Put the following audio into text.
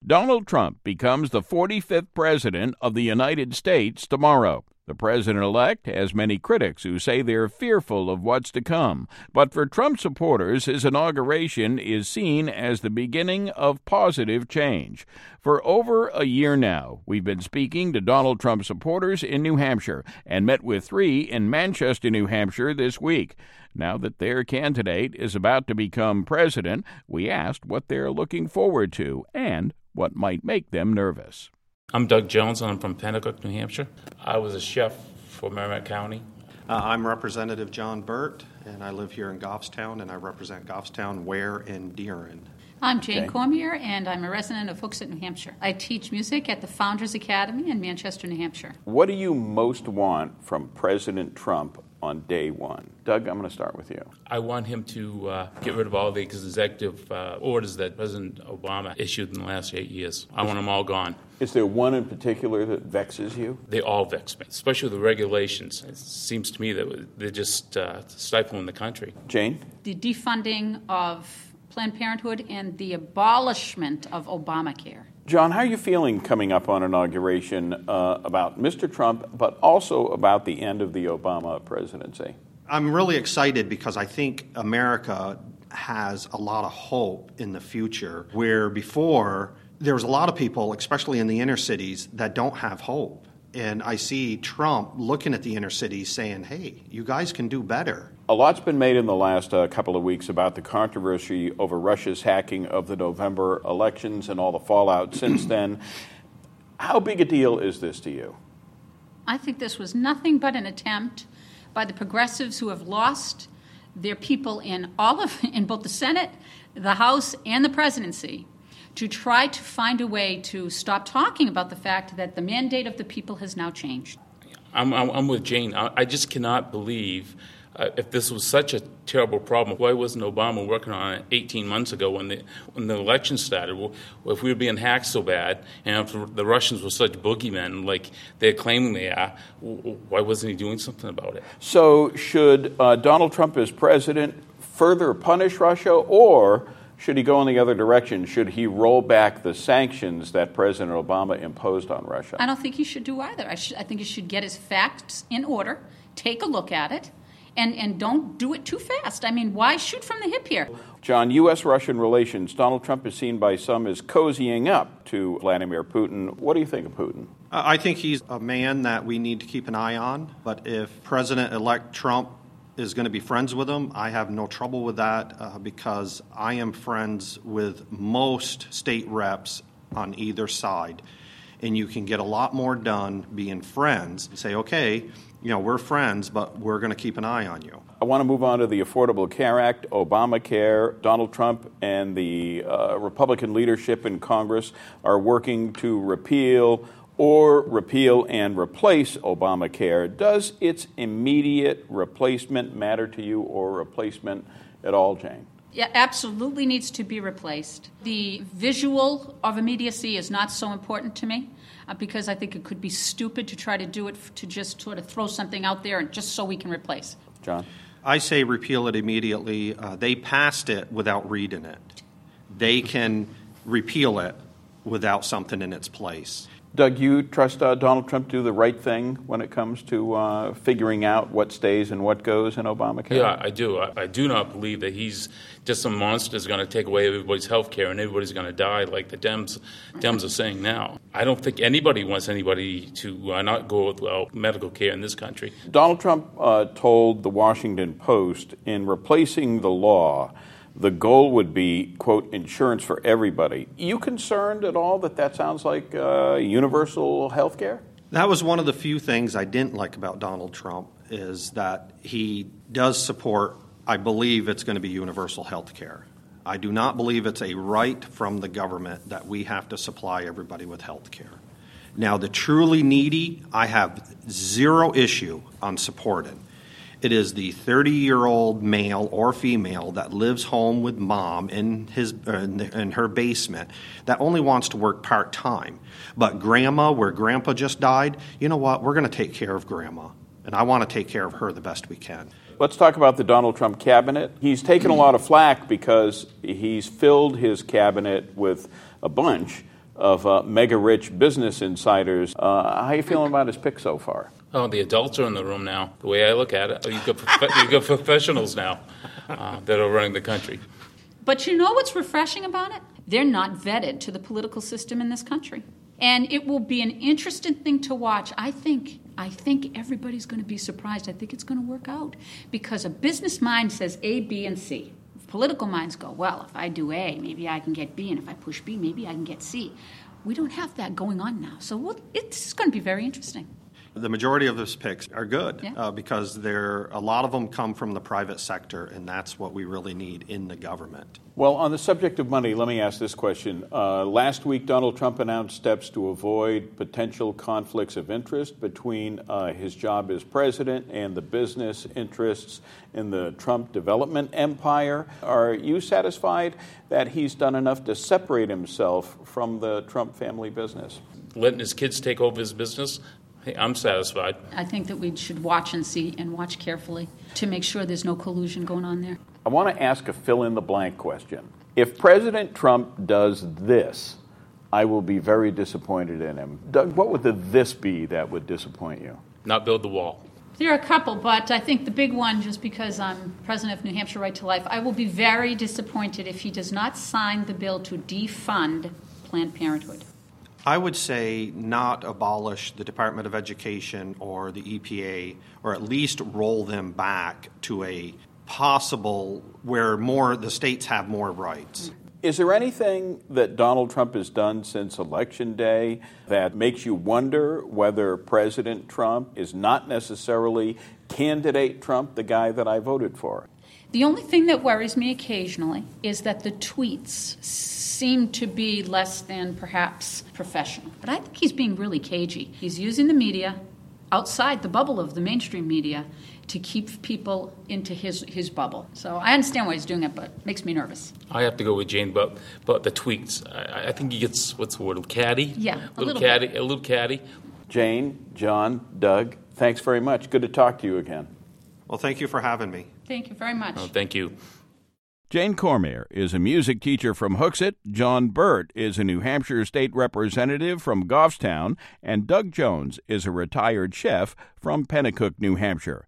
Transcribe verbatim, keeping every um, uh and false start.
Donald Trump becomes the forty-fifth president of the United States tomorrow. The president-elect has many critics who say they're fearful of what's to come. But for Trump supporters, his inauguration is seen as the beginning of positive change. For over a year now, we've been speaking to Donald Trump supporters in New Hampshire and met with three in Manchester, New Hampshire this week. Now that their candidate is about to become president, we asked what they're looking forward to and what might make them nervous. I'm Doug Jones, and I'm from Pennacook, New Hampshire. I was a chef for Merrimack County. Uh, I'm Representative John Burt, and I live here in Goffstown, and I represent Goffstown, Ware, and Deeren. I'm Jane Okay. Cormier, and I'm a resident of Hooksett, New Hampshire. I teach music at the Founders Academy in Manchester, New Hampshire. What do you most want from President Trump on day one? Doug, I'm going to start with you. I want him to uh, get rid of all the executive uh, orders that President Obama issued in the last eight years. I want them all gone. Is there one in particular that vexes you? They all vex me, especially the regulations. It seems to me that they're just uh, stifling the country. Jane? The defunding of Planned Parenthood and the abolishment of Obamacare. John, how are you feeling coming up on inauguration uh, about Mister Trump, but also about the end of the Obama presidency? I'm really excited because I think America has a lot of hope in the future, where before there was a lot of people, especially in the inner cities, that don't have hope. And I see Trump looking at the inner cities saying, hey, you guys can do better. A lot's been made in the last uh, couple of weeks about the controversy over Russia's hacking of the November elections and all the fallout since then. How big a deal is this to you? I think this was nothing but an attempt by the progressives who have lost their people in all of in both the Senate, the House, and the presidency to try to find a way to stop talking about the fact that the mandate of the people has now changed. I'm, I'm, I'm with Jane. I, I just cannot believe uh, if this was such a terrible problem, why wasn't Obama working on it eighteen months ago when the when the election started? Well, if we were being hacked so bad, and if the Russians were such boogeymen like they're claiming they are, why wasn't he doing something about it? So should uh, Donald Trump as president further punish Russia, or should he go in the other direction? Should he roll back the sanctions that President Obama imposed on Russia? I don't think he should do either. I, should, I think he should get his facts in order, take a look at it, and, and don't do it too fast. I mean, why shoot from the hip here? John, U S Russian relations. Donald Trump is seen by some as cozying up to Vladimir Putin. What do you think of Putin? I think he's a man that we need to keep an eye on. But if President-elect Trump is going to be friends with him, I have no trouble with that uh, because I am friends with most state reps on either side. And you can get a lot more done being friends and say, okay, you know, we're friends, but we're going to keep an eye on you. I want to move on to the Affordable Care Act, Obamacare. Donald Trump and the uh, Republican leadership in Congress are working to repeal or repeal and replace Obamacare. Does its immediate replacement matter to you, or replacement at all, Jane? Yeah, absolutely needs to be replaced. The visual of immediacy is not so important to me uh, because I think it could be stupid to try to do it f- to just sort of throw something out there and just so we can replace. John? I say repeal it immediately. Uh, they passed it without reading it. They can repeal it without something in its place. Doug, you trust uh, Donald Trump to do the right thing when it comes to uh, figuring out what stays and what goes in Obamacare? Yeah, I do. I, I do not believe that he's just some monster that's going to take away everybody's health care and everybody's going to die like the Dems Dems are saying now. I don't think anybody wants anybody to uh, not go without medical care in this country. Donald Trump uh, told the Washington Post, in replacing the law, the goal would be, quote, insurance for everybody. You concerned at all that that sounds like uh, universal health care? That was one of the few things I didn't like about Donald Trump, is that he does support, I believe it's going to be universal health care. I do not believe it's a right from the government that we have to supply everybody with health care. Now, the truly needy, I have zero issue on supporting. It is the thirty-year-old male or female that lives home with mom in his uh, in her basement that only wants to work part-time. But grandma, where grandpa just died, you know what? We're going to take care of grandma. And I want to take care of her the best we can. Let's talk about the Donald Trump cabinet. He's taken a lot of flack because he's filled his cabinet with a bunch of uh, mega-rich business insiders. Uh, how are you feeling about his pick so far? Oh, the adults are in the room now. The way I look at it, you've got, prof- you've got professionals now uh, that are running the country. But you know what's refreshing about it? They're not vetted to the political system in this country. And it will be an interesting thing to watch. I think I think everybody's going to be surprised. I think it's going to work out. Because a business mind says A, B, and C. Political minds go, well, if I do A, maybe I can get B, and if I push B, maybe I can get C. We don't have that going on now. So we'll, it's going to be very interesting. The majority of those picks are good yeah. uh, because they're, a lot of them come from the private sector, and that's what we really need in the government. Well, on the subject of money, let me ask this question. Uh, last week, Donald Trump announced steps to avoid potential conflicts of interest between uh, his job as president and the business interests in the Trump development empire. Are you satisfied that he's done enough to separate himself from the Trump family business? Letting his kids take over his business? Hey, I'm satisfied. I think that we should watch and see and watch carefully to make sure there's no collusion going on there. I want to ask a fill-in-the-blank question. If President Trump does this, I will be very disappointed in him. Doug, what would the this be that would disappoint you? Not build the wall. There are a couple, but I think the big one, just because I'm president of New Hampshire Right to Life, I will be very disappointed if he does not sign the bill to defund Planned Parenthood. I would say not abolish the Department of Education or the E P A, or at least roll them back to a possible where more the states have more rights. Is there anything that Donald Trump has done since Election Day that makes you wonder whether President Trump is not necessarily candidate Trump, the guy that I voted for? The only thing that worries me occasionally is that the tweets seem to be less than perhaps professional. But I think he's being really cagey. He's using the media outside the bubble of the mainstream media to keep people into his, his bubble. So I understand why he's doing it, but it makes me nervous. I have to go with Jane, but but the tweets. I, I think he gets, what's the word, a little catty? Yeah, a little, little catty, bit. a little catty. Jane, John, Doug, thanks very much. Good to talk to you again. Well, thank you for having me. Thank you very much. Oh, thank you. Jane Cormier is a music teacher from Hooksett, John Burt is a New Hampshire state representative from Goffstown, and Doug Jones is a retired chef from Pennacook, New Hampshire.